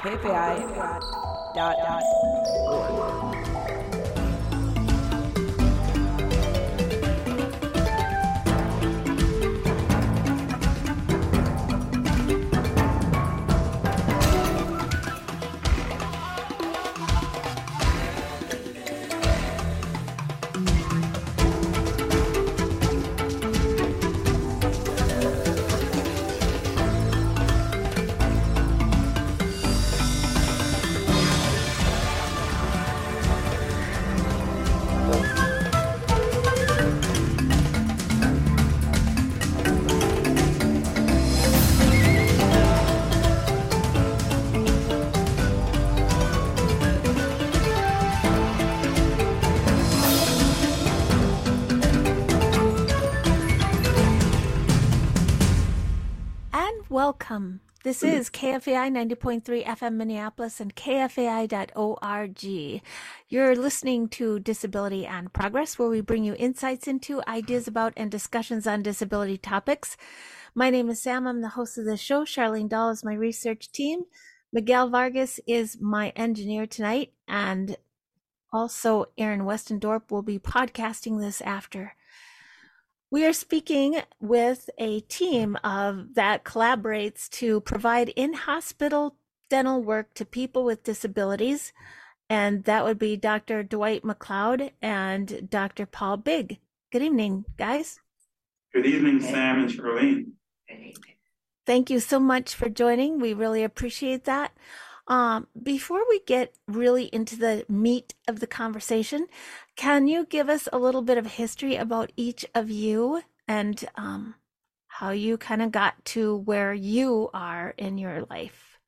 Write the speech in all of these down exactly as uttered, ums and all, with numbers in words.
K F A I dot org. Welcome. This is K F A I ninety point three F M Minneapolis and K F A I dot org. You're listening to Disability and Progress, where we bring you insights into, ideas about, and discussions on disability topics. My name is Sam. I'm the host of the show. Charlene Dahl is my research team. Miguel Vargas is my engineer tonight. And also Aaron Westendorp will be podcasting this after. We are speaking with a team of that collaborates to provide in-hospital dental work to people with disabilities, and that would be Doctor Dwight McLeod and Doctor Paul Big. Good evening, guys. Good evening, Sam and Charlene. Thank you so much for joining. We really appreciate that. Um, before we get really into the meat of the conversation, can you give us a little bit of history about each of you and um, how you kind of got to where you are in your life?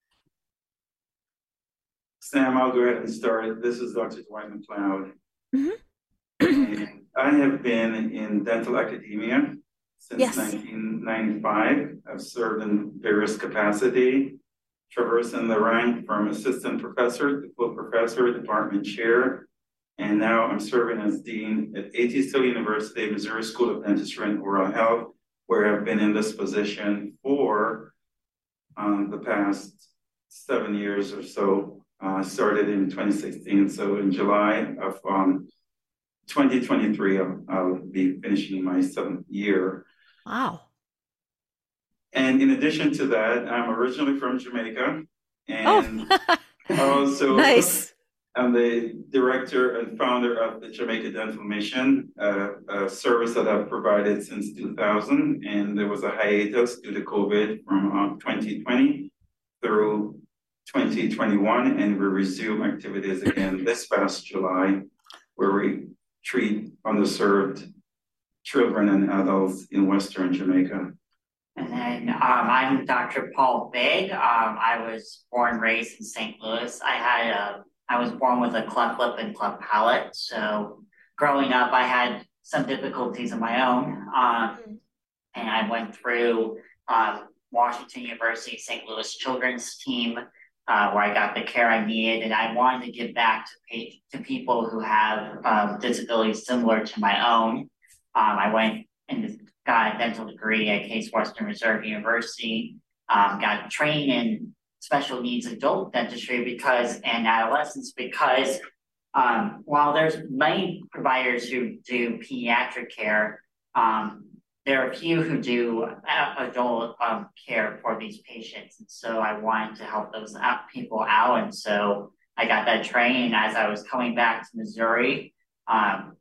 Sam, I'll go ahead and start. This is Doctor Dwight McLeod. Mm-hmm. And I have been in dental academia since yes. nineteen ninety-five. I've served in various capacity, traversing the rank from assistant professor to full professor, department chair, and now I'm serving as dean at A T Still University, Missouri School of Dentistry and Oral Health, where I've been in this position for um, the past seven years or so. I uh, started in twenty sixteen, so in July of um, twenty twenty-three, I'll, I'll be finishing my seventh year. Wow. And in addition to that, I'm originally from Jamaica, and oh. also nice. I'm the director and founder of the Jamaica Dental Mission, uh, a service that I've provided since two thousand, and there was a hiatus due to COVID from uh, twenty twenty through twenty twenty-one, and we resume activities again this past July, where we treat underserved children and adults in Western Jamaica. And then um, I'm Doctor Paul Big. Um, I was born and raised in Saint Louis. I had a, I was born with a cleft lip and cleft palate. So growing up, I had some difficulties of my own. Um, and I went through uh, Washington University Saint Louis Children's Team, uh, where I got the care I needed. And I wanted to give back to, pay, to people who have um, disabilities similar to my own. Um, I went and got a dental degree at Case Western Reserve University, um, got trained in special needs adult dentistry because, and adolescents because um, while there's many providers who do pediatric care, um, there are a few who do adult um, care for these patients. And so I wanted to help those out, people out. And so I got that training as I was coming back to Missouri. Um,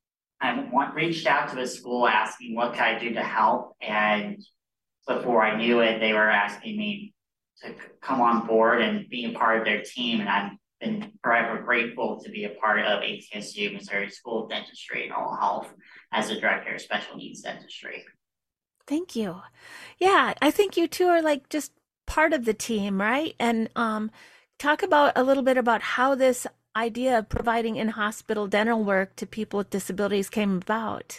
I want, reached out to the school asking what can I do to help, and before I knew it, they were asking me to come on board and be a part of their team, and I've been forever grateful to be a part of A T S U, Missouri School of Dentistry and Oral Health, as the Director of Special Needs Dentistry. Thank you. Yeah, I think you two are like just part of the team, right? And um, talk about a little bit about how this idea of providing in-hospital dental work to people with disabilities came about.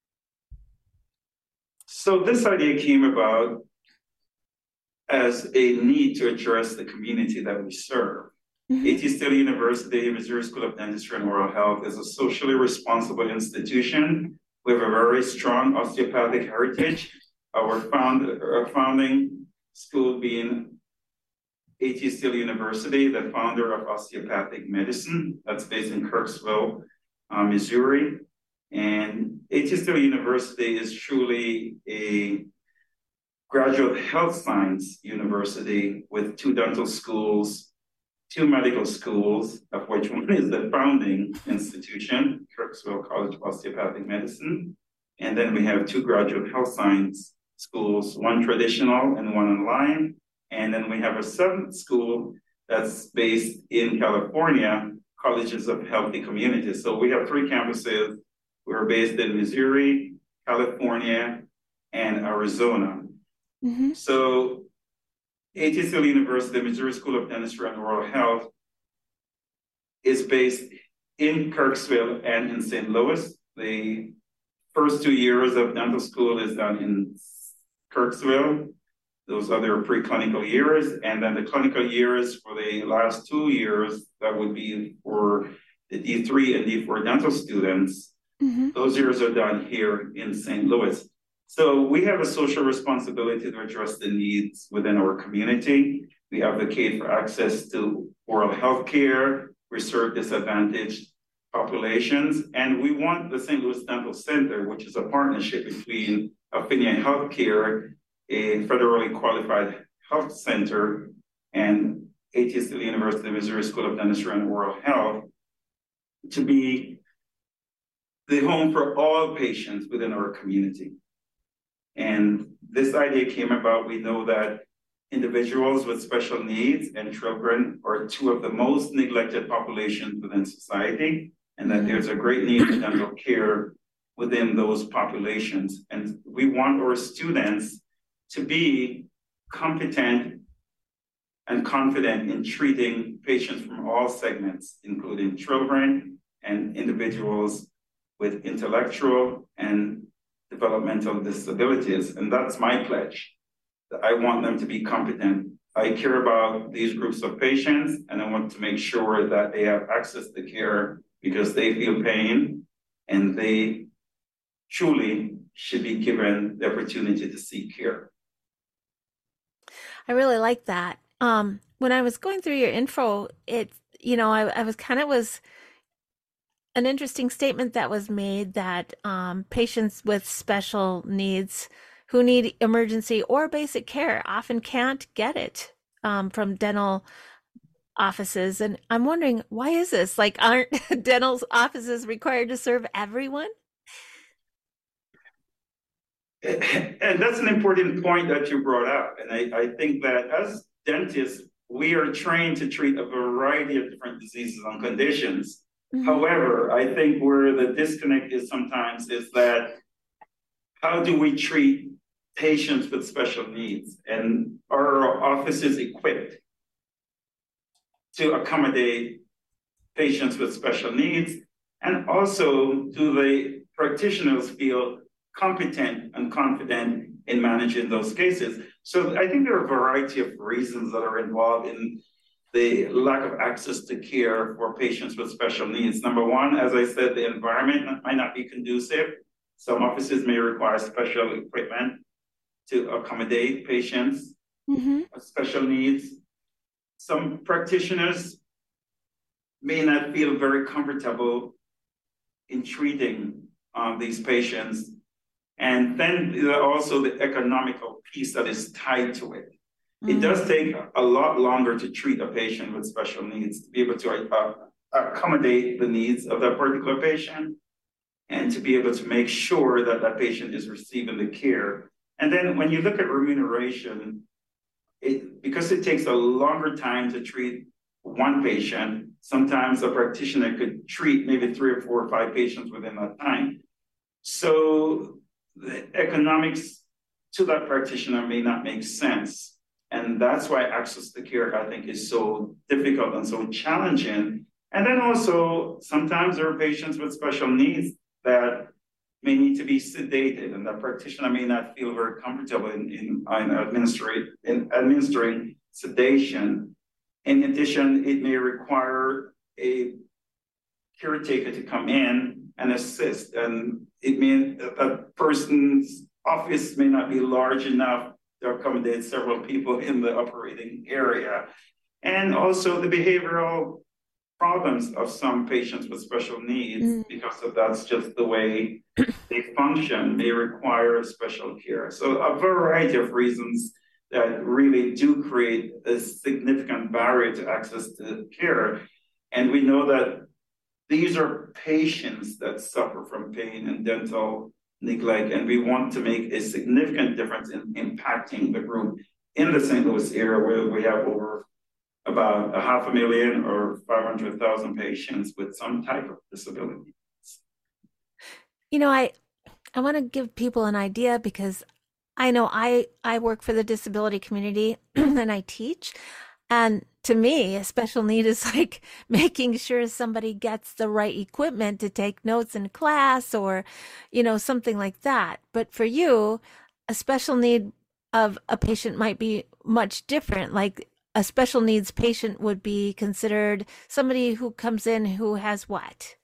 So this idea came about as a need to address the community that we serve. Mm-hmm. A T Still University, Missouri School of Dentistry and Oral Health is a socially responsible institution. We have a very strong osteopathic heritage. Our, found, our founding school being A T Still University, the founder of osteopathic medicine. That's based in Kirksville, uh, Missouri. And A T Still University is truly a graduate health science university with two dental schools, two medical schools, of which one is the founding institution, Kirksville College of Osteopathic Medicine. And then we have two graduate health science schools, one traditional and one online. And then we have a seventh school that's based in California, Colleges of Healthy Communities. So we have three campuses. We're based in Missouri, California, and Arizona. Mm-hmm. So A T Still University, Missouri School of Dentistry and Oral Health, is based in Kirksville and in Saint Louis. The first two years of dental school is done in Kirksville. Those are their preclinical years. And then the clinical years for the last two years, that would be for the D three and D four dental students. Mm-hmm. Those years are done here in Saint Louis. So we have a social responsibility to address the needs within our community. We advocate for access to oral health care. We serve disadvantaged populations. And we want the Saint Louis Dental Center, which is a partnership between Affinia Healthcare, a federally qualified health center, and A T Still University, Missouri School of Dentistry and Oral Health, to be the home for all patients within our community. And this idea came about. We know that individuals with special needs and children are two of the most neglected populations within society, and that there's a great need for dental care within those populations. And we want our students to be competent and confident in treating patients from all segments, including children and individuals with intellectual and developmental disabilities. And that's my pledge. I want them to be competent. I care about these groups of patients, and I want to make sure that they have access to care because they feel pain and they truly should be given the opportunity to seek care. I really like that. Um, when I was going through your info, it, you know, I, I was kind of was an interesting statement that was made that um, patients with special needs who need emergency or basic care often can't get it um, from dental offices. And I'm wondering, why is this? Like, aren't dental offices required to serve everyone? And that's an important point that you brought up. And I, I think that as dentists, we are trained to treat a variety of different diseases and conditions. Mm-hmm. However, I think where the disconnect is sometimes is that how do we treat patients with special needs? And are our offices equipped to accommodate patients with special needs? And also, do the practitioners feel competent and confident in managing those cases? So I think there are a variety of reasons that are involved in the lack of access to care for patients with special needs. Number one, as I said, the environment might not be conducive. Some offices may require special equipment to accommodate patients mm-hmm. with special needs. Some practitioners may not feel very comfortable in treating um, these patients. And then also the economical piece that is tied to it. Mm-hmm. It does take a lot longer to treat a patient with special needs to be able to uh, accommodate the needs of that particular patient and to be able to make sure that that patient is receiving the care. And then when you look at remuneration, it, because it takes a longer time to treat one patient, sometimes a practitioner could treat maybe three or four or five patients within that time. So the economics to that practitioner may not make sense. And that's why access to care, I think, is so difficult and so challenging. And then also, sometimes there are patients with special needs that may need to be sedated, and that practitioner may not feel very comfortable in, in, in, administering, in administering sedation. In addition, it may require a caretaker to come in and assist, and it may, a person's office may not be large enough to accommodate several people in the operating area. and also the behavioral problems of some patients with special needs, Mm. because of that's just the way they function. They require special care. So a variety of reasons that really do create a significant barrier to access to care. And we know that these are patients that suffer from pain and dental neglect, and we want to make a significant difference in impacting the group in the Saint Louis area, where we have over about a half a million or five hundred thousand patients with some type of disability. You know, I I want to give people an idea because I know I I work for the disability community and I teach. And to me, a special need is like making sure somebody gets the right equipment to take notes in class or, you know, something like that. But for you, a special need of a patient might be much different. Like a special needs patient would be considered somebody who comes in who has what?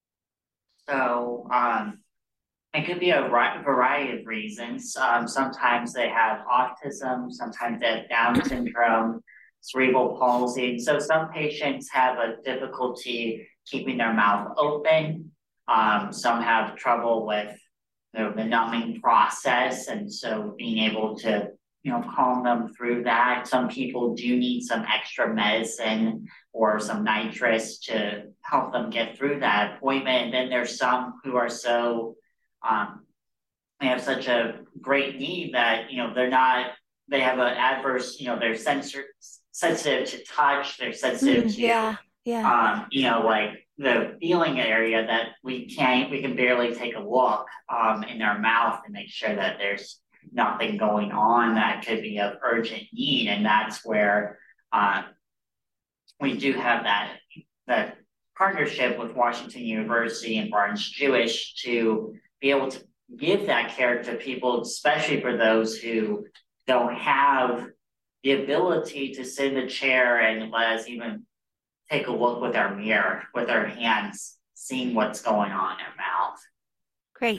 So, um, it could be a ri- variety of reasons. Um, sometimes they have autism, sometimes they have Down syndrome, cerebral palsy. So some patients have a difficulty keeping their mouth open. Um, some have trouble with, you know, the numbing process, and so being able to, you know, calm them through that. Some people do need some extra medicine or some nitrous to help them get through that appointment. And then there's some who are so um, they have such a great need that, you know, they're not, they have an adverse, you know, they're sensor sensitive to touch, they're sensitive Mm, to, yeah, yeah. um, you know, like the feeling area that we can't, we can barely take a look um, in their mouth and make sure that there's nothing going on that could be of urgent need. And that's where uh, we do have that, that partnership with Washington University and Barnes Jewish to be able to give that care to people, especially for those who don't have the ability to sit in the chair and let us even take a look with our mirror, with our hands, seeing what's going on in their mouth. Great.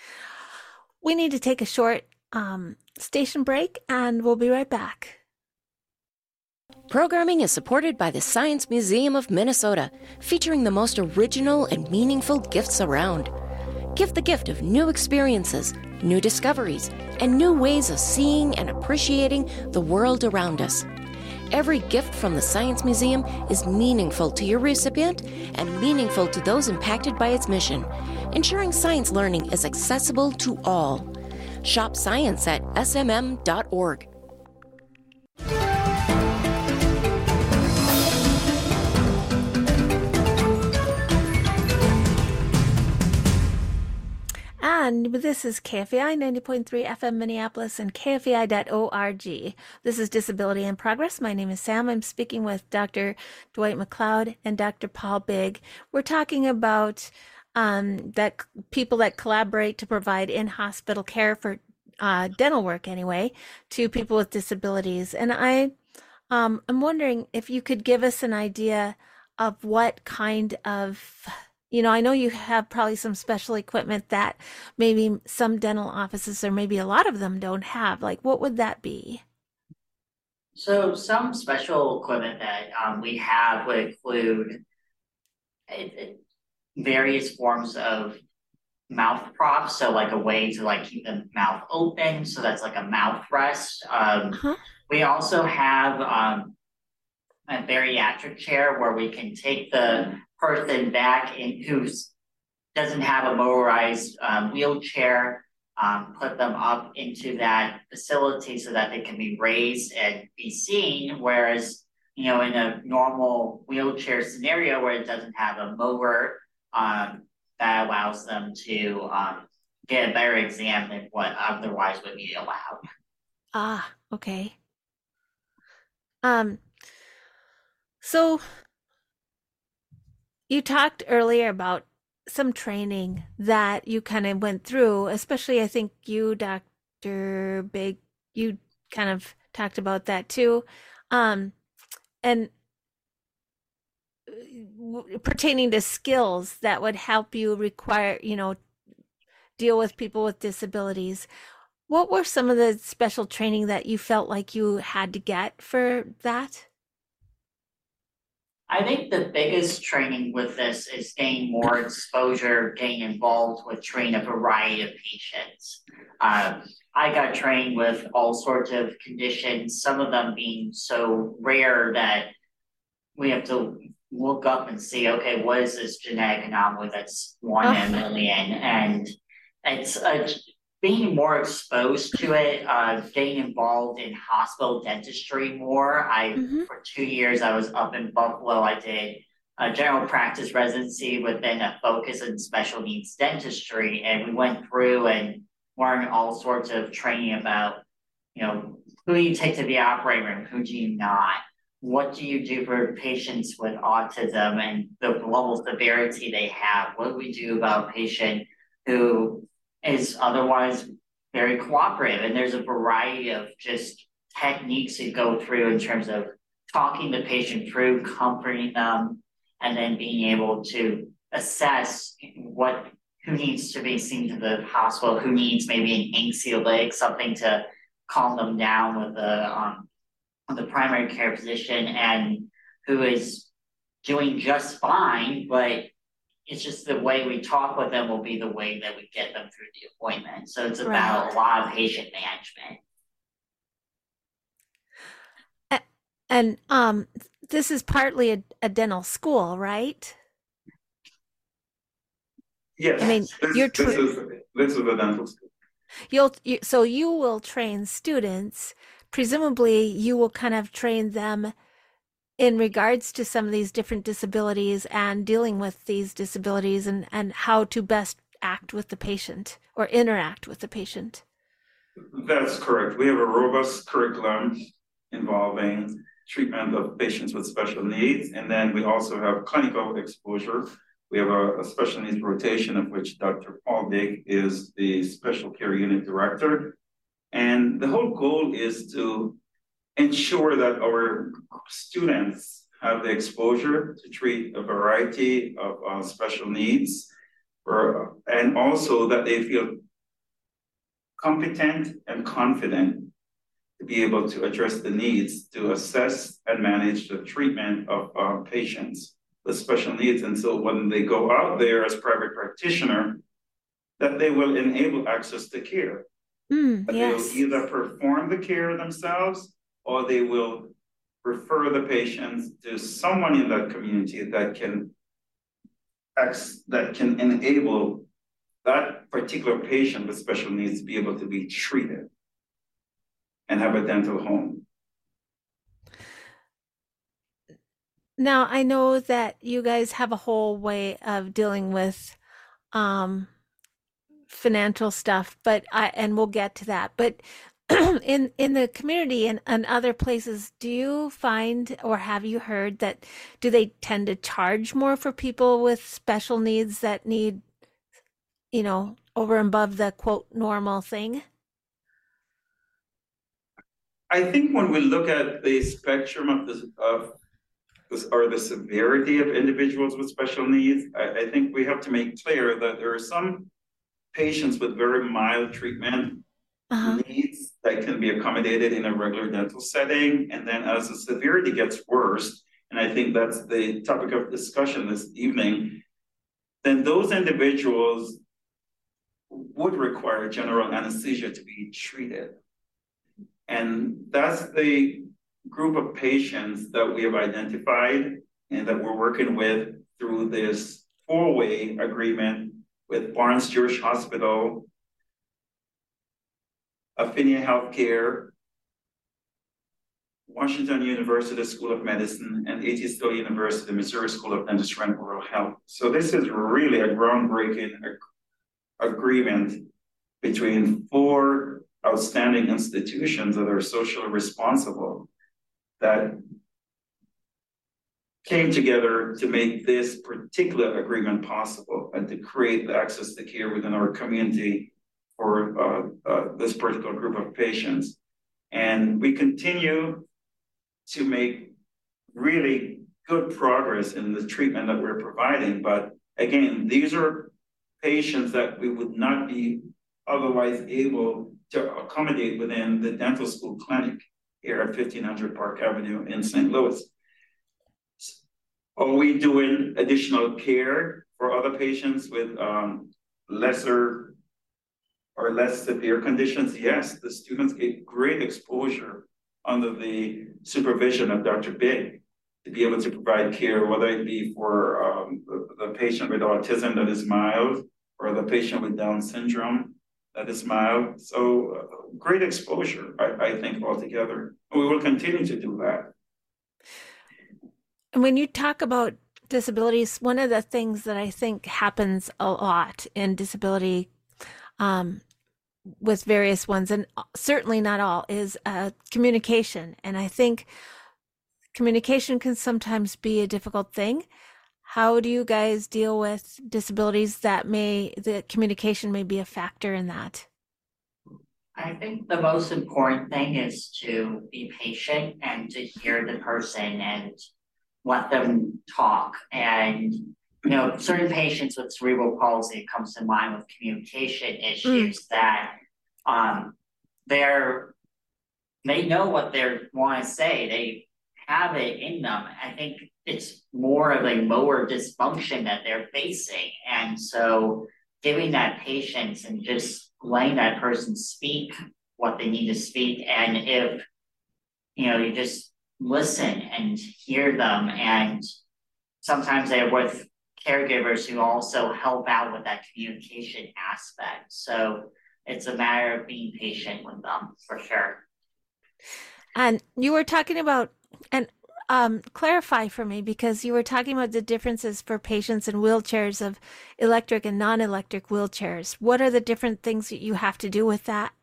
We need to take a short um, station break and we'll be right back. Programming is supported by the Science Museum of Minnesota, featuring the most original and meaningful gifts around. Give the gift of new experiences, new discoveries, and new ways of seeing and appreciating the world around us. Every gift from the Science Museum is meaningful to your recipient and meaningful to those impacted by its mission, ensuring science learning is accessible to all. Shop science at S M M dot org. And this is K F A I ninety point three F M Minneapolis and K F A I dot org. This is Disability in Progress. My name is Sam. I'm speaking with Doctor Dwight McLeod and Doctor Paul Big. We're talking about um, that people that collaborate to provide in-hospital care for uh, dental work anyway to people with disabilities. And I, um, I'm wondering if you could give us an idea of what kind of, you know, I know you have probably some special equipment that maybe some dental offices or maybe a lot of them don't have. Like, what would that be? So some special equipment that um, we have would include it, it, various forms of mouth props. So like a way to like keep the mouth open. So that's like a mouth rest. Um, Uh-huh. we also have um, a bariatric chair where we can take the person back in who doesn't have a motorized um, wheelchair, um, put them up into that facility so that they can be raised and be seen. Whereas, you know, in a normal wheelchair scenario where it doesn't have a motor, um, that allows them to um, get a better exam than what otherwise would be allowed. Ah, okay. Um, so you talked earlier about some training that you kind of went through, especially I think you, Doctor Big, you kind of talked about that too. Um, and w- pertaining to skills that would help you require, you know, deal with people with disabilities. What were some of the special training that you felt like you had to get for that? I think the biggest training with this is getting more exposure, getting involved with training a variety of patients. Uh, I got trained with all sorts of conditions, some of them being so rare that we have to look up and see, okay, what is this genetic anomaly that's one in a million? And it's a being more exposed to it, uh, getting involved in hospital dentistry more. I, mm-hmm. For two years, I was up in Buffalo. I did a general practice residency within a focus in special needs dentistry. And we went through and learned all sorts of training about, you know, who you take to the operating room, who do you not? What do you do for patients with autism and the level of severity they have? What do we do about a patient who is otherwise very cooperative? And there's a variety of just techniques you go through in terms of talking the patient through, comforting them, and then being able to assess what who needs to be seen to the hospital, who needs maybe an anxiolytic, something to calm them down with the um, the primary care physician, and who is doing just fine, but it's just the way we talk with them will be the way that we get them through the appointment. So it's about right. a lot of patient management. And um, this is partly a, a dental school, right? Yes. I mean, this, you're tra- this is this is a dental school. You'll you, so you will train students. Presumably, you will kind of train them in regards to some of these different disabilities and dealing with these disabilities, and, and how to best act with the patient or interact with the patient. That's correct. We have a robust curriculum involving treatment of patients with special needs. And then we also have clinical exposure. We have a, a special needs rotation, of which Doctor Paul Big is the special care unit director. And the whole goal is to ensure that our students have the exposure to treat a variety of uh, special needs, or, and also that they feel competent and confident to be able to address the needs to assess and manage the treatment of uh, patients with special needs. And so when they go out there as private practitioner, that they will enable access to care. Mm, that yes. They will either perform the care themselves, or they will refer the patients to someone in that community that can that can enable that particular patient with special needs to be able to be treated and have a dental home. Now, I know that you guys have a whole way of dealing with um, financial stuff, but I, and we'll get to that. But in in the community and, and other places, do you find, or have you heard that, do they tend to charge more for people with special needs that need, you know, over and above the quote normal thing? I think when we look at the spectrum of this of this or the severity of individuals with special needs, I, I think we have to make clear that there are some patients with very mild treatment uh-huh. needs that can be accommodated in a regular dental setting. And then as the severity gets worse, and I think that's the topic of discussion this evening, then those individuals would require general anesthesia to be treated. And that's the group of patients that we have identified and that we're working with through this four-way agreement with Barnes Jewish Hospital, Affinia Healthcare, Washington University School of Medicine, and A T Still University, Missouri School of Dentistry and Oral Health. So this is really a groundbreaking ag- agreement between four outstanding institutions that are socially responsible that came together to make this particular agreement possible and to create the access to care within our community for uh, uh, this particular group of patients. And we continue to make really good progress in the treatment that we're providing. But again, these are patients that we would not be otherwise able to accommodate within the dental school clinic here at fifteen hundred Park Avenue in Saint Louis. Are we doing additional care for other patients with um, lesser or less severe conditions? Yes, the students get great exposure under the supervision of Doctor Big to be able to provide care, whether it be for um, the, the patient with autism that is mild or the patient with Down syndrome that is mild. So uh, great exposure, I, I think, altogether. And we will continue to do that. And when you talk about disabilities, one of the things that I think happens a lot in disability um, with various ones, and certainly not all, is uh, communication. And I think communication can sometimes be a difficult thing. How do you guys deal with disabilities that may, the communication may be a factor in that? I think the most important thing is to be patient and to hear the person and let them talk. And, you know, certain patients with cerebral palsy comes to mind with communication issues mm. that um, they're, they know what they want to say. They have it in them. I think it's more of a motor dysfunction that they're facing. And so giving that patience and just letting that person speak what they need to speak. And if, you know, you just listen and hear them. And sometimes they're with caregivers who also help out with that communication aspect. So it's a matter of being patient with them for sure. And you were talking about, and um, clarify for me, because you were talking about the differences for patients in wheelchairs of electric and non-electric wheelchairs. What are the different things that you have to do with that?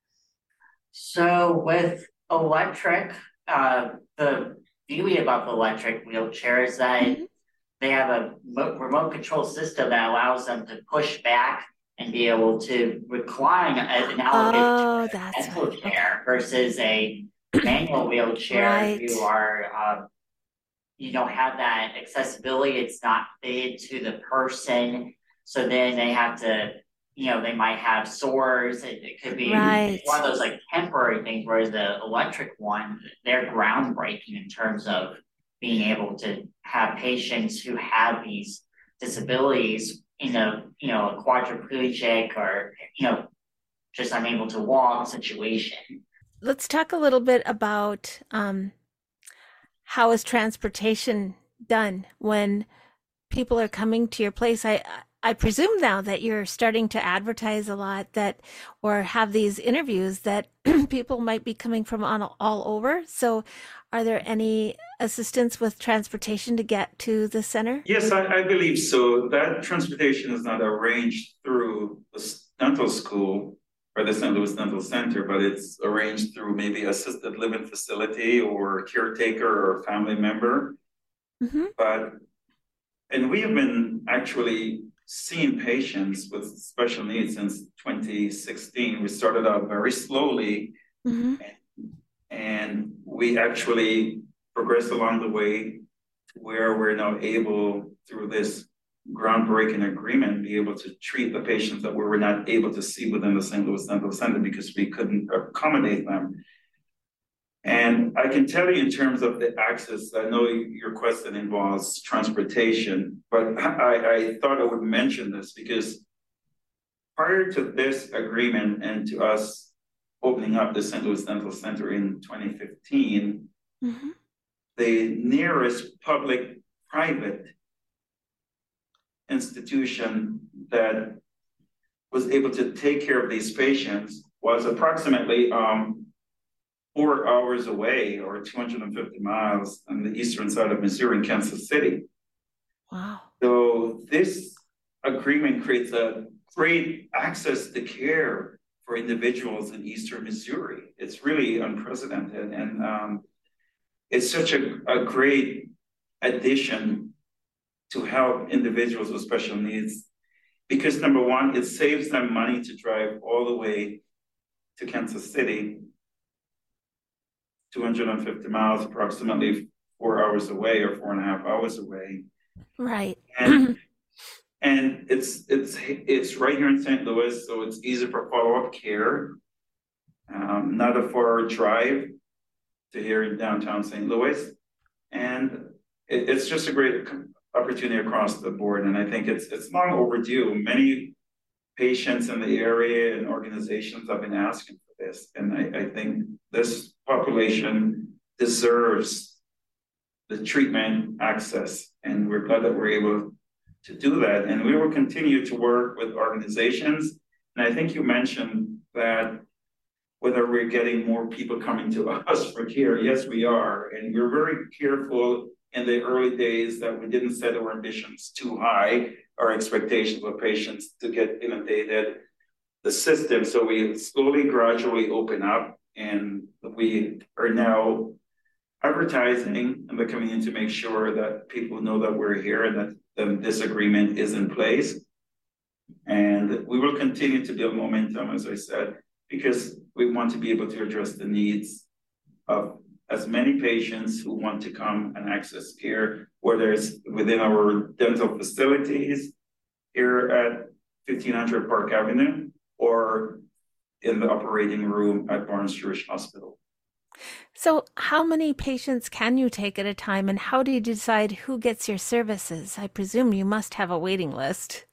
So with electric, uh, the beauty about the electric wheelchair is that mm-hmm. they have a remote control system that allows them to push back and be able to recline as an elevated oh, chair okay. versus a manual wheelchair. Right. You are, um, you don't have that accessibility. It's not fitted to the person. So then they have to, you know, they might have sores. It, it could be right. one of those like temporary things, whereas the electric one, they're groundbreaking in terms of being able to have patients who have these disabilities in a, you know, a quadriplegic or, you know, just unable to walk situation. Let's talk a little bit about um, how is transportation done when people are coming to your place. I I presume now that you're starting to advertise a lot that, or have these interviews that people might be coming from on all over. So are there any assistance with transportation to get to the center? Yes, I, I believe so. That transportation is not arranged through the dental school or the Saint Louis Dental Center, but it's arranged through maybe assisted living facility or caretaker or family member. Mm-hmm. But, and we have been actually seeing patients with special needs since twenty sixteen. We started out very slowly, mm-hmm. and, and we actually progressed along the way to where we're now able, through this groundbreaking agreement, be able to treat the patients that we were not able to see within the Saint Louis Dental Center because we couldn't accommodate them. And I can tell you in terms of the access, I know your question involves transportation, but I, I thought I would mention this because prior to this agreement and to us opening up the Saint Louis Dental Center in twenty fifteen, mm-hmm. the nearest public-private institution that was able to take care of these patients was approximately um, four hours away or two hundred fifty miles on the eastern side of Missouri in Kansas City. Wow. So this agreement creates a great access to care for individuals in eastern Missouri. It's really unprecedented. And um, it's such a, a great addition to help individuals with special needs because number one, it saves them money to drive all the way to Kansas City, two hundred fifty miles, approximately four hours away or four and a half hours away. Right. And, and it's it's it's right here in Saint Louis, so it's easy for follow-up care. Um, not a far drive to here in downtown Saint Louis. And it, it's just a great opportunity across the board. And I think it's it's long overdue. Many patients in the area and organizations have been asking for this. And I, I think this population deserves the treatment access. And we're glad that we're able to do that. And we will continue to work with organizations. And I think you mentioned that whether we're getting more people coming to us for care. Yes, we are. And we're very careful in the early days that we didn't set our ambitions too high, our expectations of patients to get inundated the system. So we slowly, gradually open up, and we are now advertising in the community to make sure that people know that we're here and that the, this agreement is in place. And we will continue to build momentum, as I said, because we want to be able to address the needs of as many patients who want to come and access care, whether it's within our dental facilities here at fifteen hundred Park Avenue or in the operating room at Barnes-Jewish Hospital. So how many patients can you take at a time, and how do you decide who gets your services? I presume you must have a waiting list.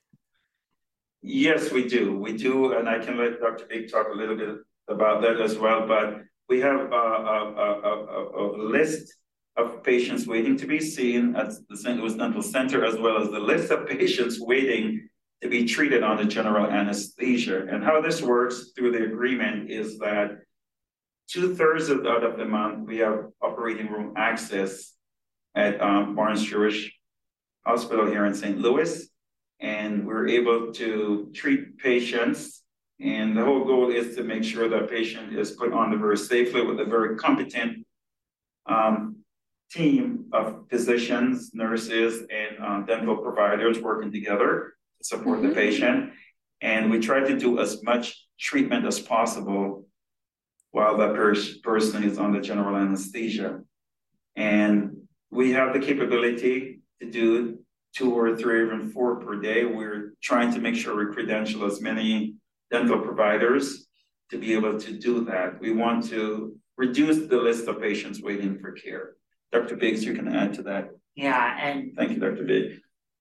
Yes, we do. We do, and I can let Doctor Big talk a little bit about that as well, but we have a, a, a, a, a list of patients waiting to be seen at the Saint Louis Dental Center, as well as the list of patients waiting to be treated under general anesthesia. And how this works through the agreement is that two-thirds of out of the month, we have operating room access at um, Barnes-Jewish Hospital here in Saint Louis, and we're able to treat patients. And the whole goal is to make sure that patient is put on the very safely with a very competent um, team of physicians, nurses, and um, dental providers working together to support mm-hmm. the patient. And we try to do as much treatment as possible while that pers- person is under general anesthesia. And we have the capability to do two or three or even four per day. We're trying to make sure we credential as many dental providers to be able to do that. We want to reduce the list of patients waiting for care. Doctor Biggs, you can add to that. Yeah, and thank you, Doctor Biggs.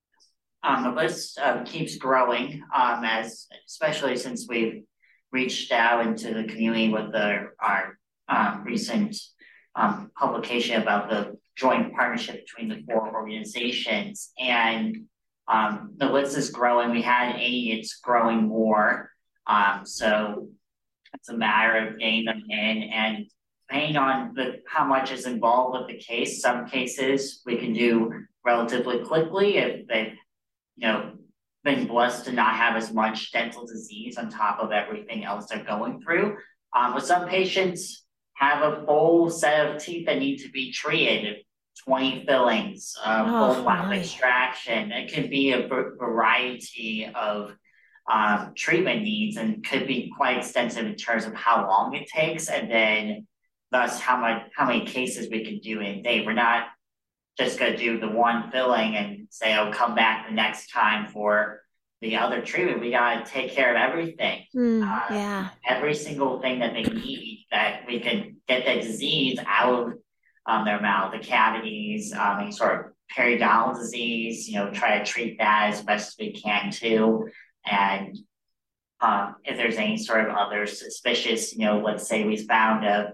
Um, the list uh, keeps growing, um, as especially since we've reached out into the community with the, our um, recent um, publication about the joint partnership between the four organizations. And um, the list is growing. We had eight, it's growing more. Um, so it's a matter of getting them in, and depending on the, how much is involved with the case. Some cases we can do relatively quickly if they've, you know, been blessed to not have as much dental disease on top of everything else they're going through. Um, but some patients have a full set of teeth that need to be treated, twenty fillings, uh, oh, full mouth extraction. It could be a v- variety of um, treatment needs, and could be quite extensive in terms of how long it takes, and then thus how much how many cases we can do in a day. We're not just going to do the one filling and say, oh, come back the next time for the other treatment. We got to take care of everything. Mm, uh, yeah. Every single thing that they need, that we can get the disease out of um, their mouth, the cavities, um, any sort of periodontal disease, you know, try to treat that as best as we can too. And um, if there's any sort of other suspicious, you know, let's say we found a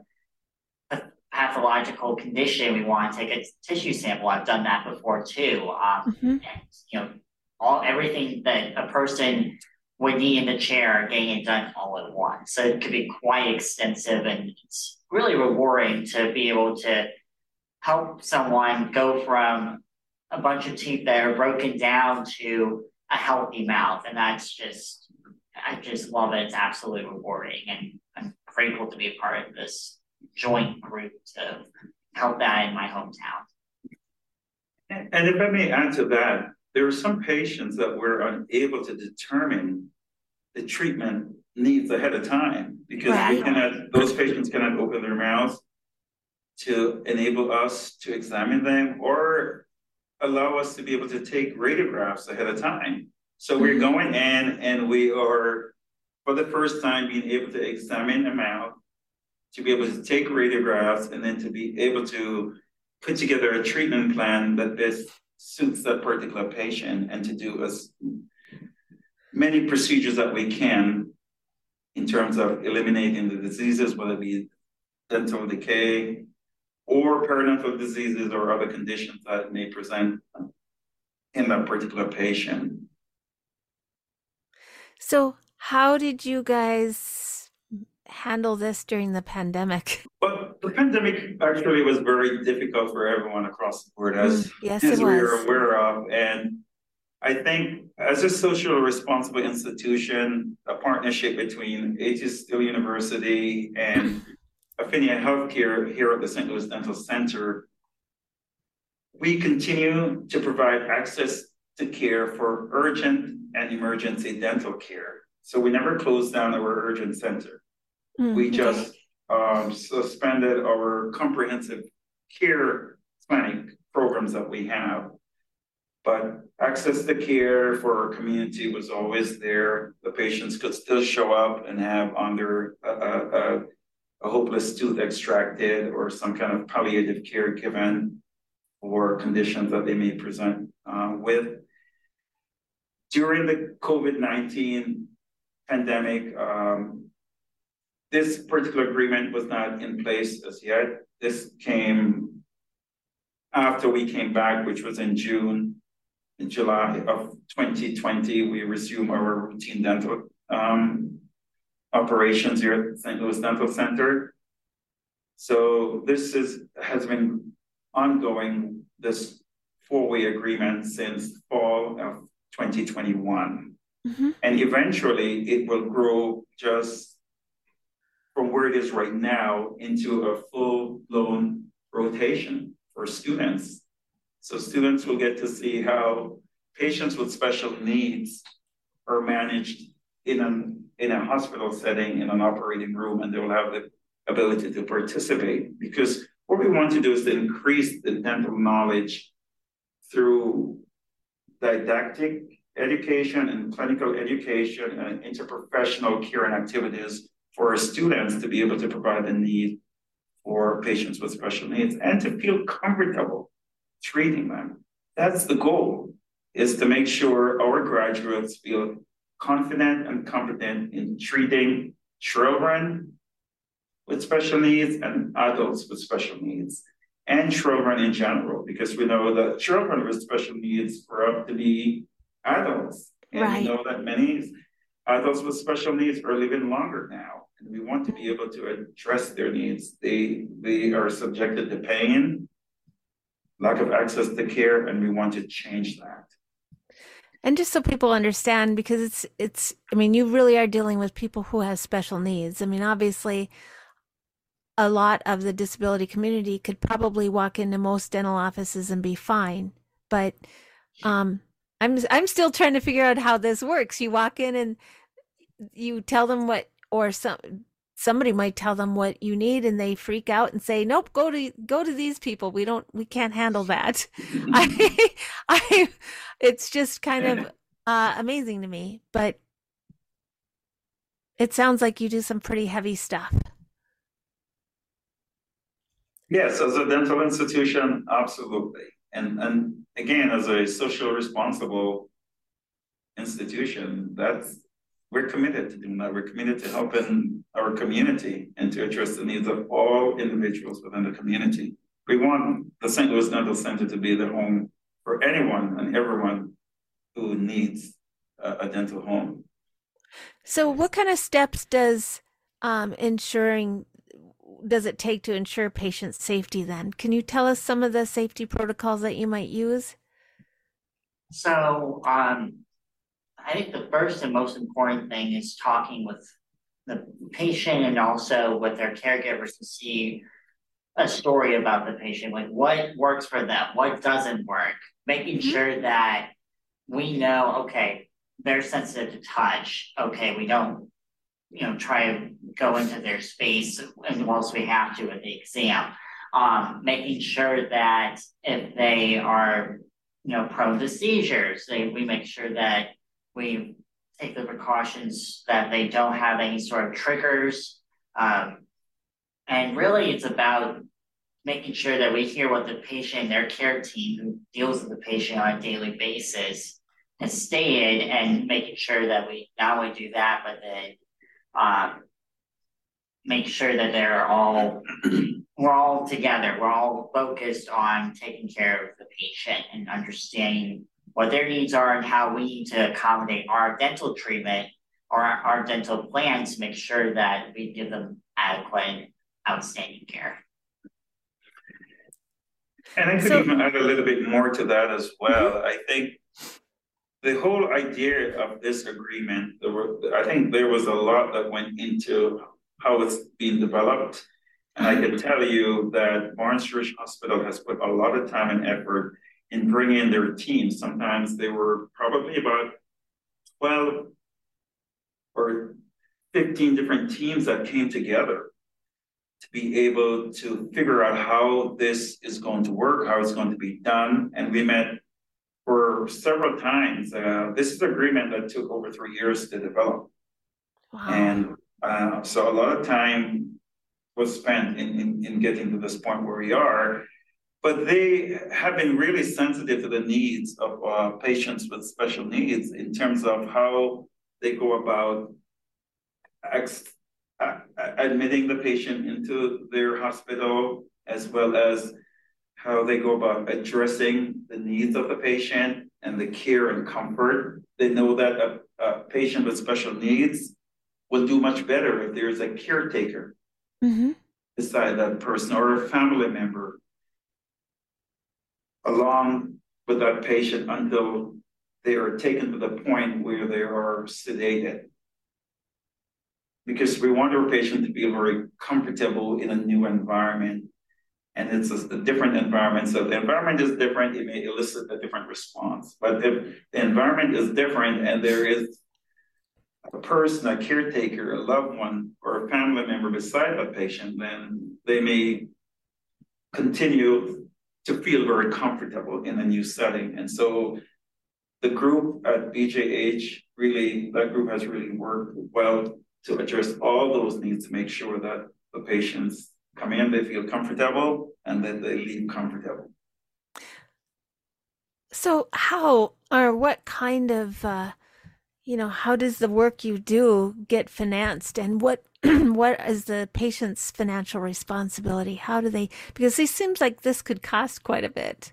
pathological condition, we want to take a tissue sample. I've done that before too. Um, mm-hmm. And, you know, all everything that a person would need in the chair, getting it done all at once. So it could be quite extensive, and it's really rewarding to be able to help someone go from a bunch of teeth that are broken down to a healthy mouth. And that's just, I just love it. It's absolutely rewarding, and I'm grateful to be a part of this joint group to help that in my hometown. And, and if I may add to that, there are some patients that we're unable to determine the treatment needs ahead of time, because right. we cannot, those patients cannot open their mouths to enable us to examine them or allow us to be able to take radiographs ahead of time. So we're going in and we are, for the first time, being able to examine the mouth, to be able to take radiographs, and then to be able to put together a treatment plan that best suits that particular patient and to do as many procedures that we can in terms of eliminating the diseases, whether it be dental decay or periodontal diseases or other conditions that may present in that particular patient. So how did you guys handle this during the pandemic? But the pandemic actually was very difficult for everyone across the board, as, Mm, yes, as it we was. are aware of. And I think as a socially responsible institution, a partnership between A T Still University and Affinia Healthcare here at the Saint Louis Dental Center, we continue to provide access to care for urgent and emergency dental care. So we never closed down our urgent center. Mm, We okay. just um, suspended our comprehensive care planning programs that we have. But access to care for our community was always there. The patients could still show up and have under a, a, a hopeless tooth extracted or some kind of palliative care given for conditions that they may present uh, with. During the COVID nineteen pandemic, um, this particular agreement was not in place as yet. This came after we came back, which was in June. In July of twenty twenty, we resumed our routine dental um, operations here at Saint Louis Dental Center. So this is has been ongoing, this four-way agreement since fall of twenty twenty-one. Mm-hmm. And eventually it will grow just from where it is right now into a full-blown rotation for students. So students will get to see how patients with special needs are managed in, an, in a hospital setting, in an operating room, and they will have the ability to participate. Because what we want to do is to increase the dental knowledge through didactic education and clinical education and interprofessional care and activities for our students to be able to provide the need for patients with special needs and to feel comfortable treating them. That's the goal, is to make sure our graduates feel confident and competent in treating children with special needs and adults with special needs, and children in general, because we know that children with special needs grow up to be adults. And Right. we know that many adults with special needs are living longer now. And we want to be able to address their needs. They, they are subjected to pain, lack of access to care, and we want to change that. And just so people understand, because it's, it's, I mean, you really are dealing with people who have special needs. I mean, obviously, a lot of the disability community could probably walk into most dental offices and be fine. But um, I'm, I'm still trying to figure out how this works. You walk in and you tell them what, or some, somebody might tell them what you need, and they freak out and say, nope, go to, go to these people. We don't, we can't handle that. I, I, it's just kind of uh, amazing to me, but it sounds like you do some pretty heavy stuff. Yes, as a dental institution, absolutely. And, and again, as a socially responsible institution, that's, we're committed to doing that. We're committed to helping our community and to address the needs of all individuals within the community. We want the Saint Louis Dental Center to be the home for anyone and everyone who needs a, a dental home. So what kind of steps does um, ensuring, does it take to ensure patient safety then? Can you tell us some of the safety protocols that you might use? So um, I think the first and most important thing is talking with the patient and also with their caregivers to see a story about the patient, like what works for them, what doesn't work, making Mm-hmm. sure that we know, okay, they're sensitive to touch. Okay, we don't, you know, try to go into their space as well as we have to at the exam. Um, making sure that if they are, you know, prone to seizures, they, we make sure that we take the precautions that they don't have any sort of triggers. Um, and really it's about making sure that we hear what the patient, their care team who deals with the patient on a daily basis has stated, and making sure that we not only do that, but then um, make sure that they're all, we're all together, we're all focused on taking care of the patient and understanding what their needs are and how we need to accommodate our dental treatment or our, our dental plan to make sure that we give them adequate, outstanding care. And I could So- even add a little bit more to that as well. I think the whole idea of this agreement, there were, I think there was a lot that went into how it's being developed. And I can tell you that Barnes-Jewish Hospital has put a lot of time and effort in bringing their teams. Sometimes they were probably about twelve or fifteen different teams that came together to be able to figure out how this is going to work, how it's going to be done. And we met for several times. Uh, this is an agreement that took over three years to develop. Wow. And uh, so a lot of time was spent in, in, in getting to this point where we are. But they have been really sensitive to the needs of uh, patients with special needs in terms of how they go about ex- uh, admitting the patient into their hospital, as well as how they go about addressing the needs of the patient and the care and comfort. They know that a, a patient with special needs will do much better if there's a caretaker Mm-hmm. beside that person or a family member along with that patient until they are taken to the point where they are sedated. Because we want our patient to be very comfortable in a new environment. And it's a, a different environment. So if the environment is different, it may elicit a different response. But if the environment is different and there is a person, a caretaker, a loved one, or a family member beside the patient, then they may continue to feel very comfortable in a new setting. And so the group at B J H really, that group has really worked well to address all those needs to make sure that the patients come in, they feel comfortable, and that they leave comfortable. So how or what kind of, uh, you know, how does the work you do get financed, and what what is the patient's financial responsibility? How do they, because it seems like this could cost quite a bit.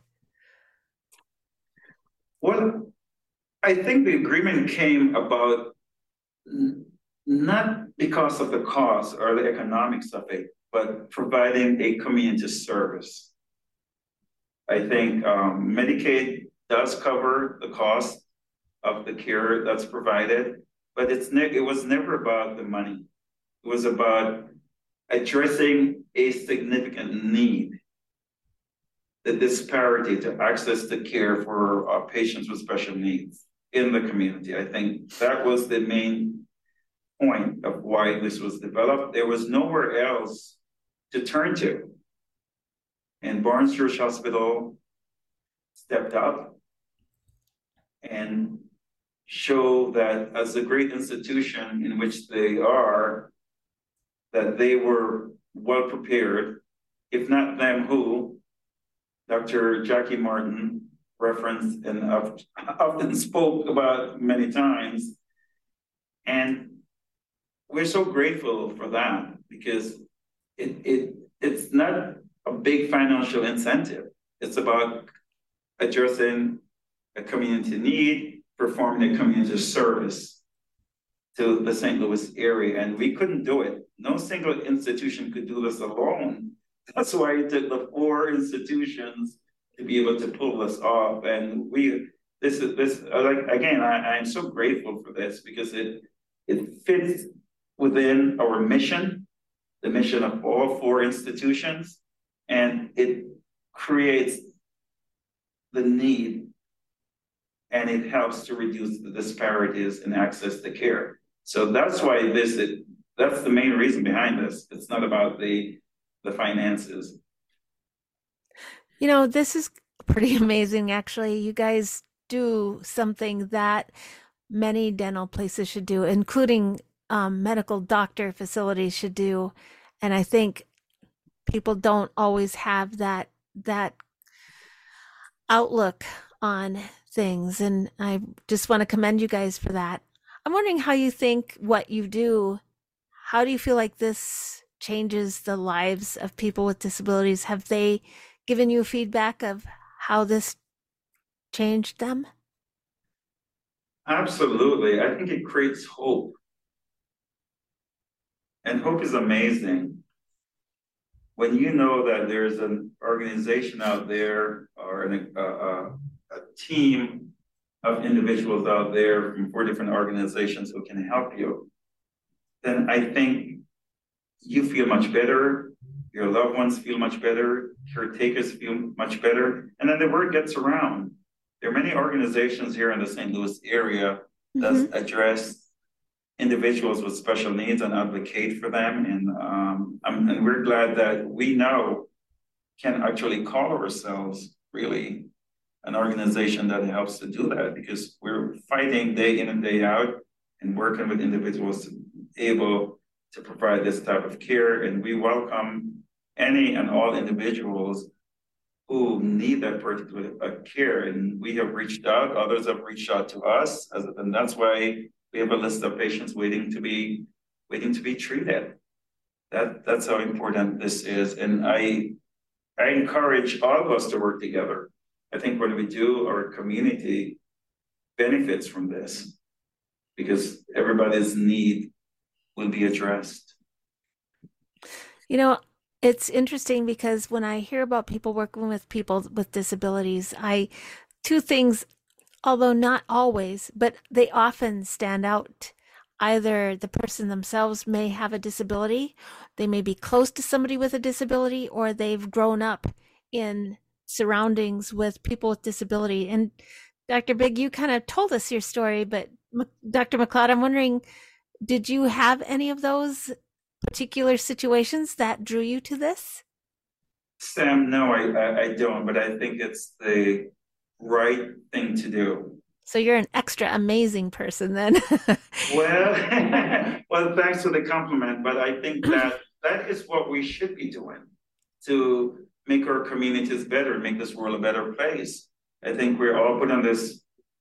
Well, I think the agreement came about n- not because of the cost or the economics of it, but providing a community service. I think um, Medicaid does cover the cost of the care that's provided, but it's ne- it was never about the money. It was about addressing a significant need, the disparity to access to care for uh, patients with special needs in the community. I think that was the main point of why this was developed. There was nowhere else to turn to. And Barnes-Jewish Hospital stepped up and show that as a great institution in which they are, that they were well prepared. If not them, who? Doctor Jackie Martin referenced and often spoke about many times. And we're so grateful for that, because it, it it's not a big financial incentive. It's about addressing a community need, performing a community service to the Saint Louis area. And we couldn't do it. No single institution could do this alone. That's why it took the four institutions to be able to pull this off. And we, this is, this, like, again, I, I'm so grateful for this, because it, it fits within our mission, the mission of all four institutions, and it creates the need, and it helps to reduce the disparities in access to care. So that's why this is, that's the main reason behind this. It's not about the the finances. You know, this is pretty amazing, actually. You guys do something that many dental places should do, including um, medical doctor facilities should do. And I think people don't always have that that outlook on things. And I just want to commend you guys for that. I'm wondering how you think what you do, how do you feel like this changes the lives of people with disabilities? Have they given you feedback of how this changed them? Absolutely. I think it creates hope. And hope is amazing. When you know that there's an organization out there or an, a, a, a team of individuals out there from four different organizations who can help you, then I think you feel much better, your loved ones feel much better, caretakers feel much better, and then the word gets around. There are many organizations here in the Saint Louis area that mm-hmm. address individuals with special needs and advocate for them. And, um, and we're glad that we now can actually call ourselves really an organization that helps to do that, because we're fighting day in and day out and working with individuals to be able to provide this type of care. And we welcome any and all individuals who need that particular care. And we have reached out, others have reached out to us, and that's why we have a list of patients waiting to be waiting to be treated. That that's how important this is. And I I encourage all of us to work together. I think when we do, our community benefits from this because everybody's need will be addressed. You know, it's interesting because when I hear about people working with people with disabilities, I two things, although not always, but they often stand out. Either the person themselves may have a disability, they may be close to somebody with a disability, or they've grown up in surroundings with people with disability. And Doctor Big, you kind of told us your story, but Doctor McLeod, I'm wondering, did you have any of those particular situations that drew you to this? Sam, no, I, I, I don't, but I think it's the right thing to do. So you're an extra amazing person then. well, well, thanks for the compliment, but I think that that is what we should be doing to make our communities better, make this world a better place. I think we're all put on this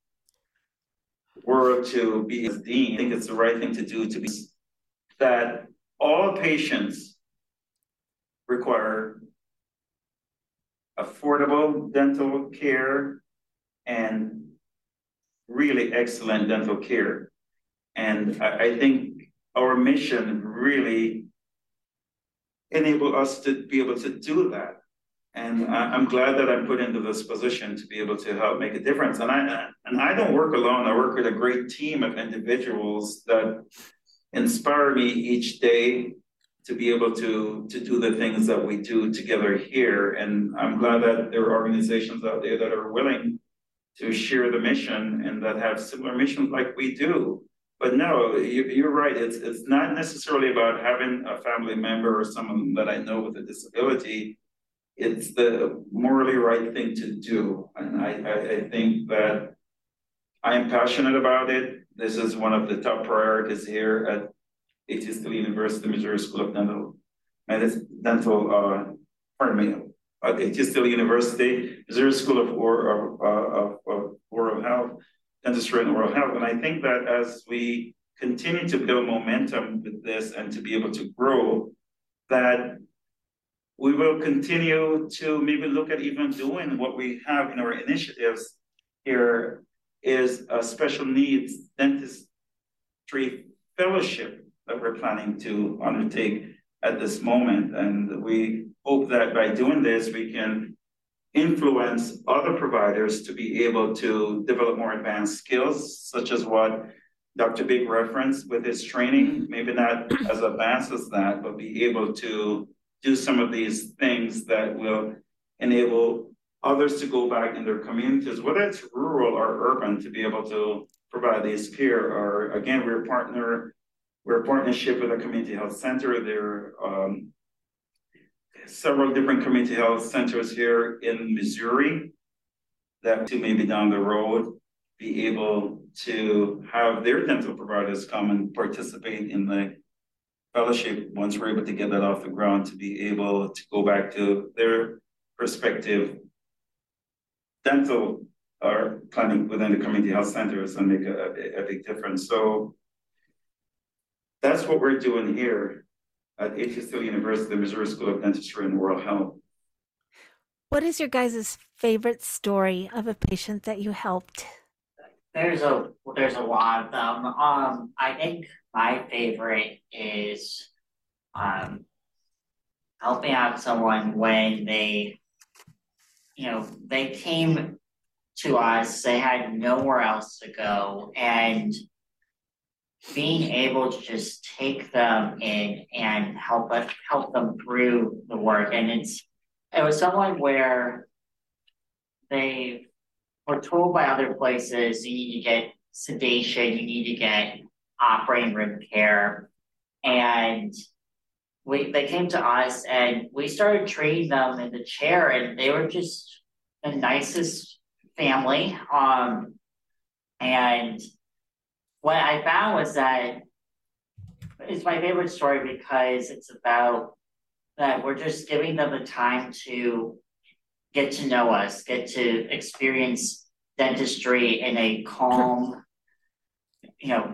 world to be as dean. I think it's the right thing to do to be that all patients require affordable dental care and really excellent dental care. And I, I think our mission really enabled us to be able to do that. And I, I'm glad that I'm put into this position to be able to help make a difference. And I and I don't work alone. I work with a great team of individuals that inspire me each day to be able to, to do the things that we do together here. And I'm glad that there are organizations out there that are willing to share the mission and that have similar missions like we do. But no, you, you're right. It's it's not necessarily about having a family member or someone that I know with a disability. It's the morally right thing to do. And I, I, I think that I am passionate about it. This is one of the top priorities here at A T Still University, Missouri School of Dental, Medicine, Dental, uh, pardon me, at A T Still University, Missouri School of, or, uh, of, of Oral Health, Dentistry and Oral Health. And I think that as we continue to build momentum with this and to be able to grow, that we will continue to maybe look at even doing what we have in our initiatives here is a special needs dentistry fellowship that we're planning to undertake at this moment. And we hope that by doing this, we can influence other providers to be able to develop more advanced skills, such as what Doctor Big referenced with his training, maybe not as advanced as that, but be able to do some of these things that will enable others to go back in their communities, whether it's rural or urban, to be able to provide this care. Or again, we're a partner, we're a partnership with a community health center. There are um, several different community health centers here in Missouri that to maybe down the road be able to have their dental providers come and participate in the fellowship, once we're able to get that off the ground, to be able to go back to their respective dental or clinic within the community health centers and make a, a, a big difference. So that's what we're doing here at H S L University, the Missouri School of Dentistry and Oral Health. What is your guys' favorite story of a patient that you helped? There's a there's a lot of them. Um, I think my favorite is um helping out someone when they, you know, they came to us, they had nowhere else to go, and being able to just take them in and help us help them through the work. And it's it was someone where they were told by other places you need to get sedation, you need to get operating room care. And we they came to us and we started treating them in the chair, and they were just the nicest family. Um, and what I found was that it's my favorite story because it's about that we're just giving them the time to get to know us, get to experience dentistry in a calm, you know,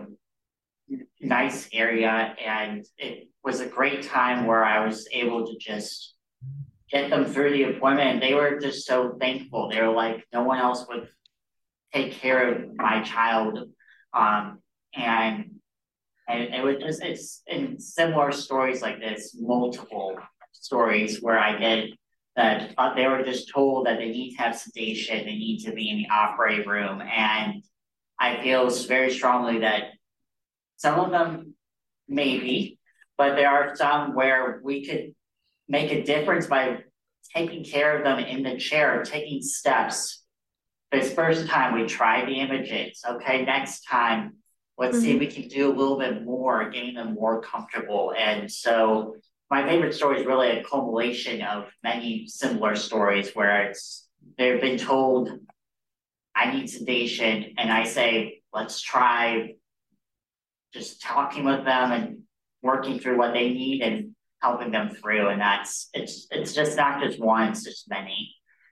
nice area. And it was a great time where I was able to just get them through the appointment. They were just so thankful. They were like, no one else would take care of my child. Um, and and it was just, it's in similar stories like this, multiple stories where I get that uh, they were just told that they need to have sedation, they need to be in the operating room. And I feel very strongly that some of them maybe, but there are some where we could make a difference by taking care of them in the chair, taking steps. This first time we tried the images, okay, next time, let's mm-hmm. see if we can do a little bit more, getting them more comfortable. And so my favorite story is really a culmination of many similar stories where it's they've been told, I need sedation, and I say, let's try just talking with them and working through what they need and helping them through. And that's it's it's just not just one, it's just many.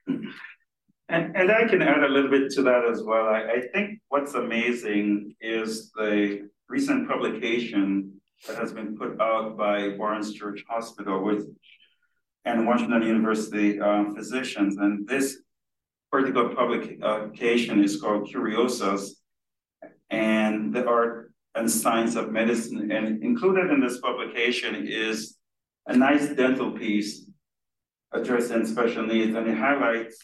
And, and I can add a little bit to that as well. I, I think what's amazing is the recent publication that has been put out by Barnes Church Hospital with and Washington University uh, physicians. And this particular publication is called Curiosas and the Art and Science of Medicine. And included in this publication is a nice dental piece addressing special needs, and it highlights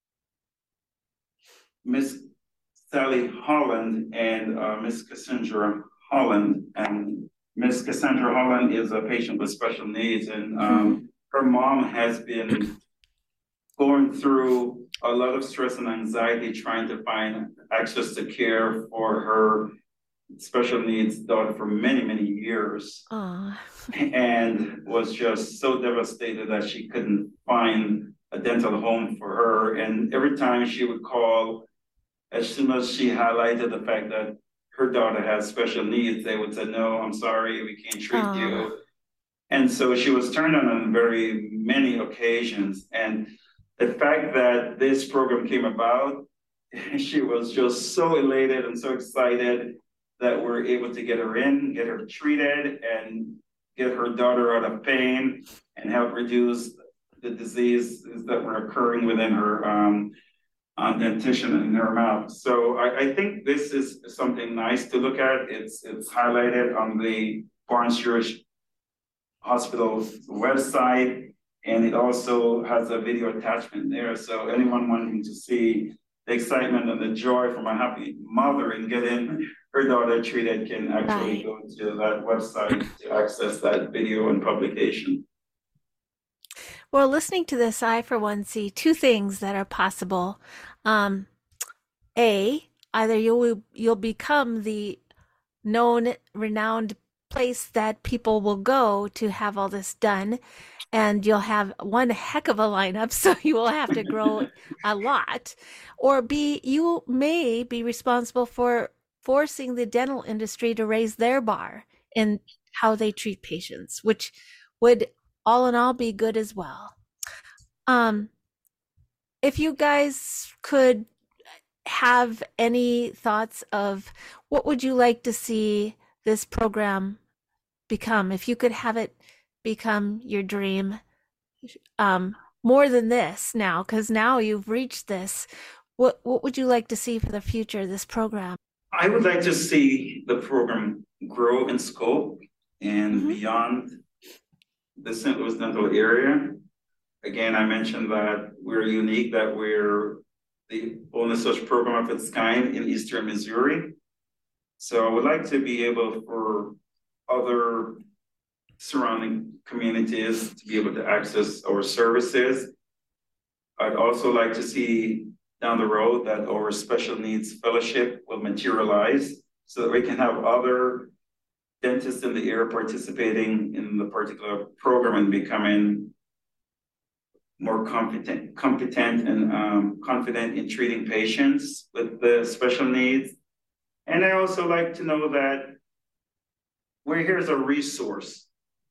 Miss Sally Holland and uh, Miss Cassandra Holland. And Miss Cassandra Holland is a patient with special needs, and um, her mom has been going through a lot of stress and anxiety trying to find access to care for her special needs daughter for many, many years. Aww. And was just so devastated that she couldn't find a dental home for her. And every time she would call, as soon as she highlighted the fact that her daughter has special needs, they would say, no, I'm sorry, we can't treat Aww. you. And so she was turned on on very many occasions. And the fact that this program came about, she was just so elated and so excited that we're able to get her in, get her treated, and get her daughter out of pain and help reduce the diseases that were occurring within her um, um, dentition in her mouth. So I, I think this is something nice to look at. It's it's highlighted on the Barnes Church Hospital website, and it also has a video attachment there. So anyone wanting to see the excitement and the joy from a happy mother in getting her daughter treated can actually go to that website to access that video and publication. Well, listening to this, I, for one, see two things that are possible. Um, A, either you'll, you'll become the known, renowned place that people will go to have all this done, and you'll have one heck of a lineup, so you will have to grow a lot. Or B, you may be responsible for forcing the dental industry to raise their bar in how they treat patients, which would all in all be good as well. Um, if you guys could have any thoughts of what would you like to see this program become, if you could have it become your dream, um, more than this now, because now you've reached this, what what would you like to see for the future of this program? I would like to see the program grow in scope and Mm-hmm. beyond the Saint Louis dental area. Again, I mentioned that we're unique, that we're the only such program of its kind in Eastern Missouri. So I would like to be able for other surrounding communities to be able to access our services. I'd also like to see down the road that our special needs fellowship will materialize so that we can have other dentists in the area participating in the particular program and becoming more competent, competent and um, confident in treating patients with the special needs. And I also like to know that we're here as a resource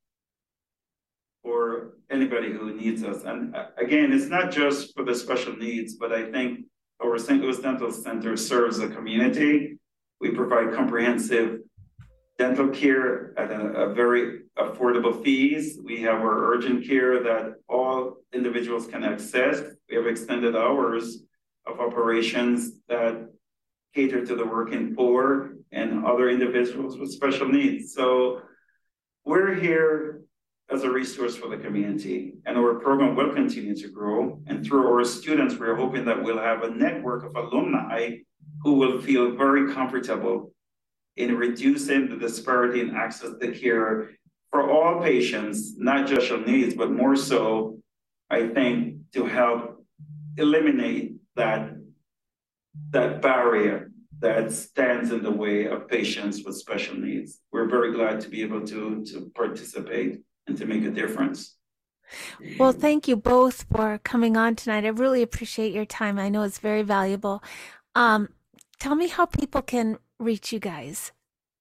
for anybody who needs us. And again, it's not just for the special needs, but I think our Saint Louis Dental Center serves the community. We provide comprehensive dental care at a, a very affordable fees. We have our urgent care that all individuals can access. We have extended hours of operations that cater to the working poor and other individuals with special needs. So we're here as a resource for the community, and our program will continue to grow. And through our students, we're hoping that we'll have a network of alumni who will feel very comfortable in reducing the disparity in access to care for all patients, not just special needs, but more so, I think, to help eliminate that, that barrier that stands in the way of patients with special needs. We're very glad to be able to, to participate and to make a difference. Well, thank you both for coming on tonight. I really appreciate your time. I know it's very valuable. Um, tell me how people can reach you guys.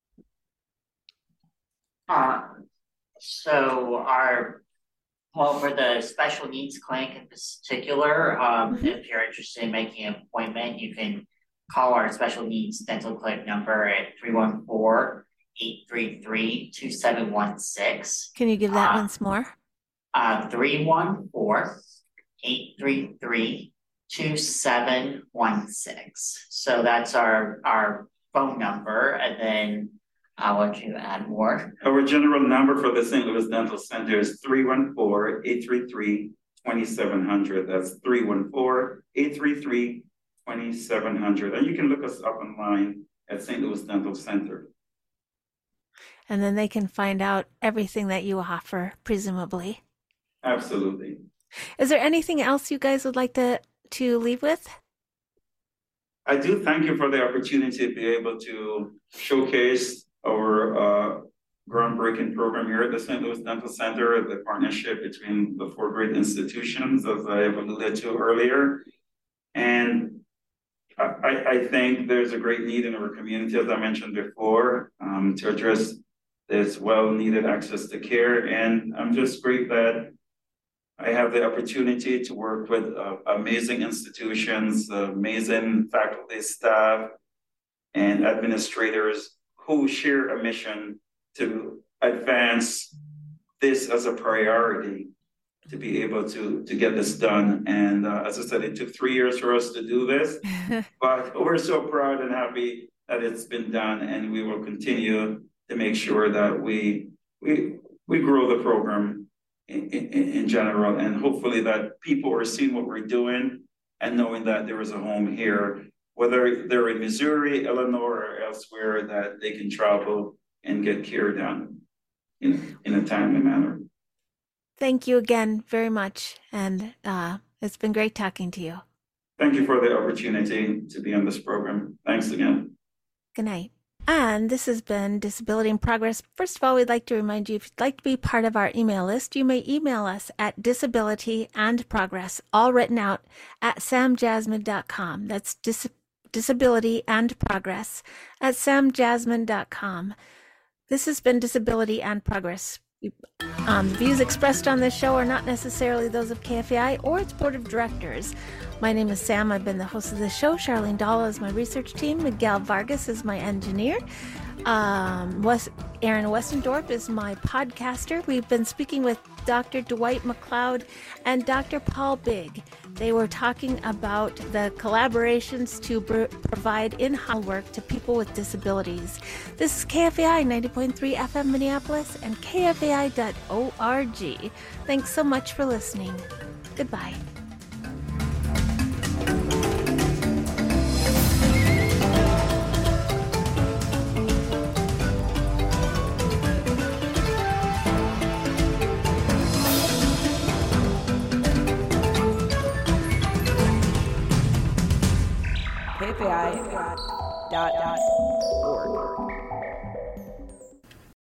Uh, so our, well, for the special needs clinic in particular, um, Mhm. if you're interested in making an appointment, you can call our special needs dental clinic number at three one four, eight three three, two seven one six. Can you give that Uh, once more? Uh, three one four, eight three three, two seven one six. So that's our, our phone number, and then I want you to add more. Our general number for the Saint Louis Dental Center is three one four, eight three three, two seven zero zero. That's three one four, eight three three, two seven zero zero. And you can look us up online at Saint Louis Dental Center. And then they can find out everything that you offer, presumably. Absolutely. Is there anything else you guys would like to, to leave with? I do thank you for the opportunity to be able to showcase our uh, groundbreaking program here at the Saint Louis Dental Center, the partnership between the four great institutions, as I have alluded to earlier. And I, I think there's a great need in our community, as I mentioned before, um, to address this well-needed access to care. And I'm just great that I have the opportunity to work with uh, amazing institutions, uh, amazing faculty, staff, and administrators who share a mission to advance this as a priority to be able to, to get this done. And uh, as I said, it took three years for us to do this, but we're so proud and happy that it's been done, and we will continue to make sure that we, we, we grow the program In, in, in general, and hopefully that people are seeing what we're doing and knowing that there is a home here, whether they're in Missouri, Illinois, or elsewhere, that they can travel and get care done in, in a timely manner. Thank you again very much. And uh, it's been great talking to you. Thank you for the opportunity to be on this program. Thanks again. Good night. And this has been Disability in Progress. First of all, we'd like to remind you, if you'd like to be part of our email list, you may email us at disability and progress, all written out, at sam jasmine dot com. That's dis- disability and progress at sam jasmine dot com. This has been Disability and Progress. Um, the views expressed on this show are not necessarily those of K F A I or its board of directors. My name is Sam. I've been the host of the show. Charlene Dalla is my research team. Miguel Vargas is my engineer. Um, West, Aaron Westendorp is my podcaster. We've been speaking with Doctor Dwight McLeod and Doctor Paul Big. They were talking about the collaborations to br- provide in-house work to people with disabilities. This is K F A I ninety point three F M Minneapolis and K F A I dot org. Thanks so much for listening. Goodbye.